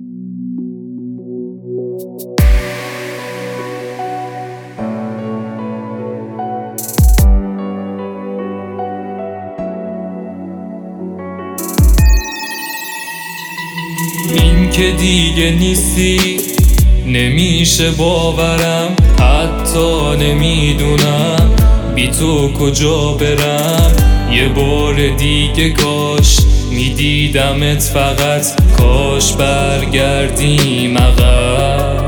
این که دیگه نیستی نمیشه باورم، حتی نمیدونم بی تو کجا برم. یه بار دیگه کاش میدیدمت، فقط کاش برگردیم عقب.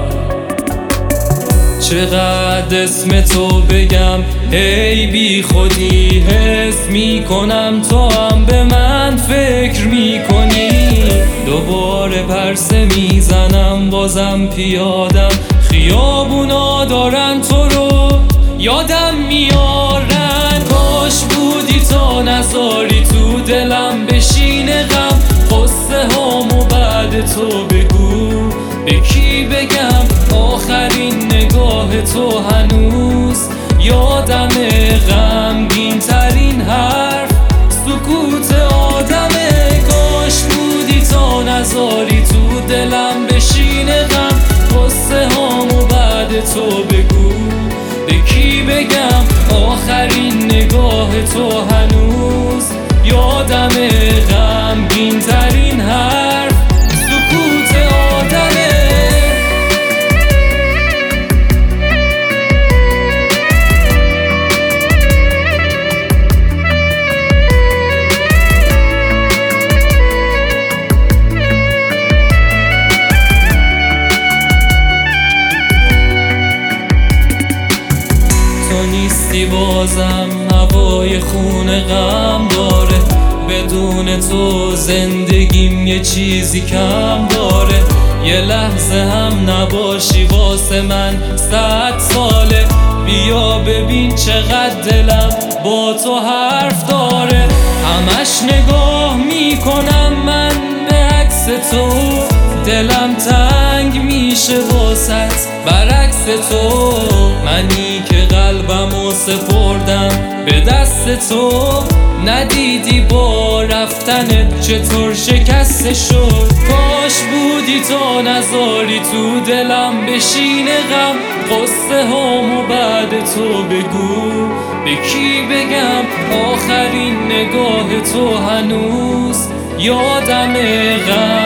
چقدر اسم تو بگم ای بی خودی، حس میکنم تو هم به من فکر میکنی. دوباره پرسه میزنم بازم پیادم، خیابونا دارن تو رو یادم میارن. کاش بودی تا نذاری تو دلم بشینه غم، قصه هامو بعد تو بگو به کی بگم. آخرین نگاه تو هنوز یادمه، غمگین ترین حرف سکوت آدمه. کاش بودی تا نذاری تو دلم بشینه غم، قصه هامو بعد تو بگو به کی بگم. آخرین نگاه تو هنوز یادمه، غمگین ترین حرف سکوت آدمه. تو نیستی بازم هوای خون غم داره، بدون تو زندگیم یه چیزی کم داره. یه لحظه هم نباشی واسه من 100 ساله. بیا ببین چقدر دلم با تو حرف داره، همش نگاه میکنم من به عکس تو. دلم تنگ میشه واسط برعکس تو، منی که قلبمو سپردم به دست تو. ندیدی با رفتنت چطور شکسته شد. کاش بودی تا نذاری تو دلم بشینه غم، قصه هامو بعد تو بگو به کی بگم. آخرین نگاه تو هنوز یادمه، غم